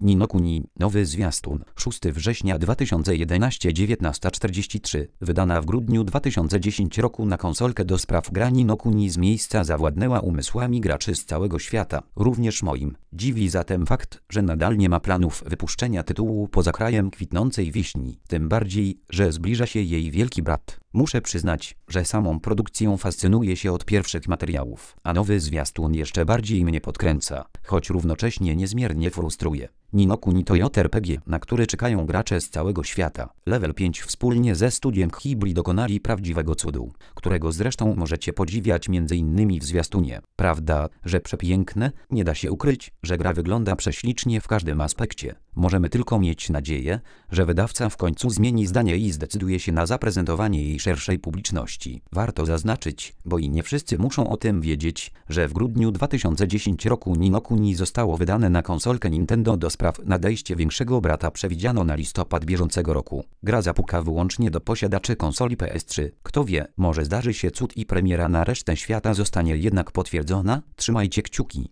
Ni no Kuni, nowy zwiastun, 6 września 2011, 19:43, wydana w grudniu 2010 roku na konsolkę do spraw gra. Ni no Kuni z miejsca zawładnęła umysłami graczy z całego świata, również moim. Dziwi zatem fakt, że nadal nie ma planów wypuszczenia tytułu poza krajem kwitnącej wiśni, tym bardziej, że zbliża się jej wielki brat. Muszę przyznać, że samą produkcją fascynuję się od pierwszych materiałów, a nowy zwiastun jeszcze bardziej mnie podkręca, choć równocześnie niezmiernie frustruje. Ni no Kuni to JRPG, na który czekają gracze z całego świata. Level 5 wspólnie ze studiem Ghibli dokonali prawdziwego cudu, którego zresztą możecie podziwiać m.in. w zwiastunie. Prawda, że przepiękne? Nie da się ukryć, że gra wygląda prześlicznie w każdym aspekcie. Możemy tylko mieć nadzieję, że wydawca w końcu zmieni zdanie i zdecyduje się na zaprezentowanie jej szerszej publiczności. Warto zaznaczyć, bo i nie wszyscy muszą o tym wiedzieć, że w grudniu 2010 roku Ni no Kuni zostało wydane na konsolkę Nintendo do spraw nadejścia większego brata przewidziano na listopad bieżącego roku. Gra zapuka wyłącznie do posiadaczy konsoli PS3. Kto wie, może zdarzy się cud i premiera na resztę świata zostanie jednak potwierdzona? Trzymajcie kciuki.